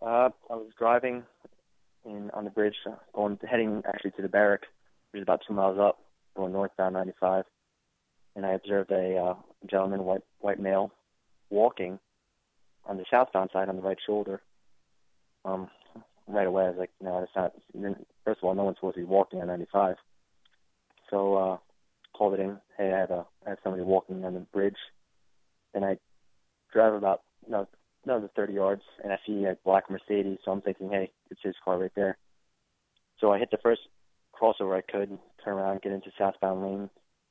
I was driving on the bridge, heading actually to the barrack, which is about 2 miles up, going northbound 95, and I observed a gentleman, white male, walking on the southbound side on the right shoulder. Right away, I was like, no, that's not. First of all, no one's supposed to be walking on 95. So called it in. Hey, I have somebody walking on the bridge. And I drive about another 30 yards, and I see a black Mercedes. So I'm thinking, hey, it's his car right there. So I hit the first crossover I could, turn around, get into the southbound lanes,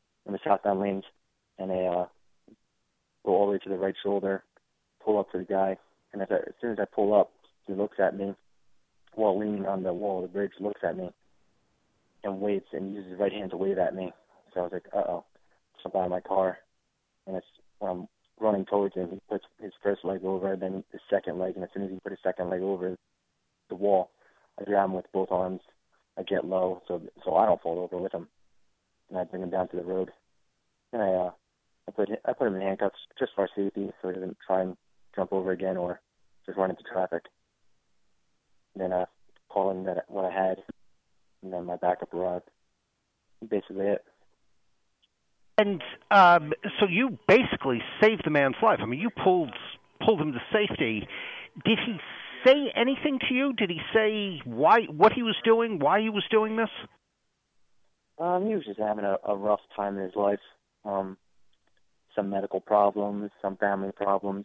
and I go all the way to the right shoulder, pull up to the guy. And as soon as I pull up, he looks at me, while leaning on the wall of the bridge, looks at me and waves and uses his right hand to wave at me. So I was like, uh-oh. Jump out of my car. And when I'm running towards him, he puts his first leg over, then his second leg, and as soon as he put his second leg over the wall, I grab him with both arms. I get low so I don't fall over with him. And I bring him down to the road. And I put him in handcuffs just for safety so he doesn't try and jump over again or just run into traffic. And then I call in what I had, and then my backup arrived. Basically it. And so you basically saved the man's life. I mean, you pulled him to safety. Did he say anything to you? Did he say what he was doing, why he was doing this? He was just having a rough time in his life. Some medical problems, some family problems.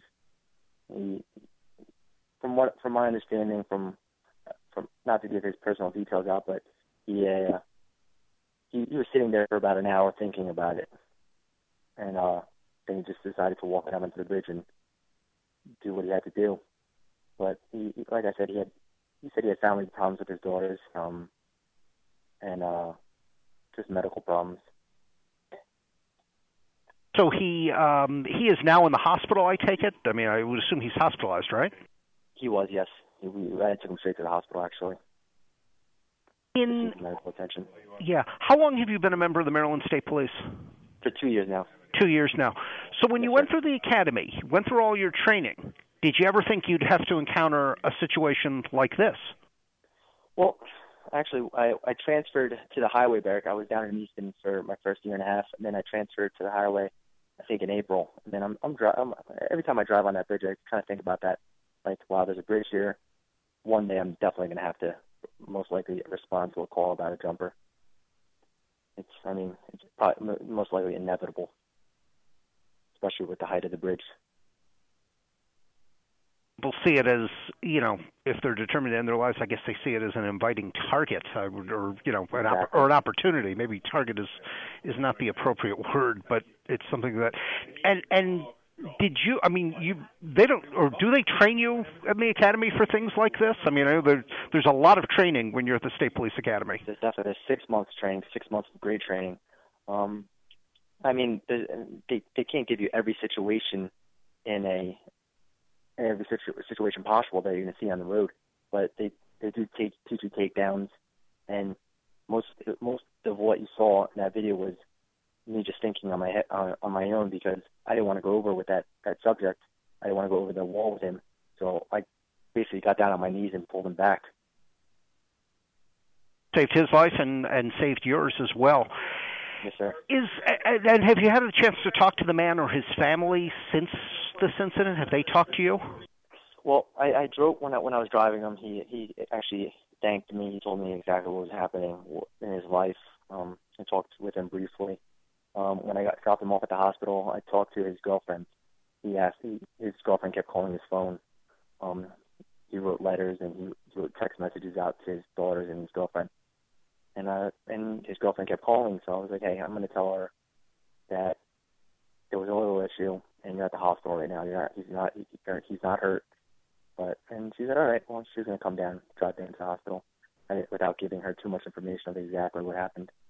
From my understanding, from not to give his personal details out, but he was sitting there for about an hour thinking about it, and then he just decided to walk down onto the bridge and do what he had to do. But he like I said, he said he had family problems with his daughters, and just medical problems. So he is now in the hospital, I take it? I mean, I would assume he's hospitalized, right? He was, yes. I took him straight to the hospital, actually. Medical attention. Yeah. How long have you been a member of the Maryland State Police? For 2 years now. 2 years now. So when you went through the academy, went through all your training, did you ever think you'd have to encounter a situation like this? Well, actually, I transferred to the highway barrack. I was down in Easton for my first year and a half, and then I transferred to the highway, I think, in April. And then every time I drive on that bridge, I kind of think about that. Like, wow, there's a bridge here. One day I'm definitely going to have to most likely respond to a call about a jumper. It's probably most likely inevitable, especially with the height of the bridge. People see it as, if they're determined to end their lives, I guess they see it as an inviting target, or an opportunity. Maybe target is not the appropriate word, but it's something that, and did you? I mean, they don't, or do they train you at the academy for things like this? I mean, I know there's a lot of training when you're at the State Police Academy. There's definitely 6 months training, 6 months of grade training. I mean, they can't give you every situation in every situation possible that you're going to see on the road, but they do teach you takedowns, and most of what you saw in that video was me just thinking on my own, because I didn't want to go over with that subject. I didn't want to go over the wall with him, so I basically got down on my knees and pulled him back. Saved his life and saved yours as well. Yes, sir. And have you had a chance to talk to the man or his family since this incident? Have they talked to you? Well, I drove when I was driving him. He actually thanked me. He told me exactly what was happening in his life. I talked with him briefly. When I dropped him off at the hospital, I talked to his girlfriend. His girlfriend kept calling his phone. He wrote letters and he wrote text messages out to his daughters and his girlfriend. And his girlfriend kept calling, so I was like, hey, I'm going to tell her that there was a little issue, and you're at the hospital right now. He's not hurt. And she said, all right, well, she's going to come down, drive down to the hospital, without giving her too much information of exactly what happened.